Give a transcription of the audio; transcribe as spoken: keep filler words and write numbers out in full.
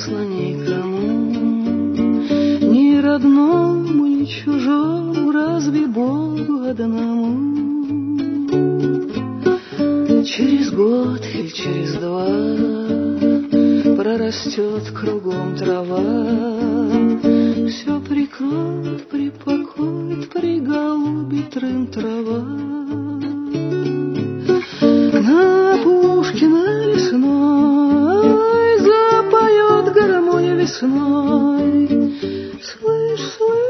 грустно никому, ни родному, ни чужому, разве Богу одному. Через год или через два прорастет кругом трава, все прикроет, припокоит, приголубит трын-трава. На опушке, на лесной запоет гармония весной. Слышь, слышь,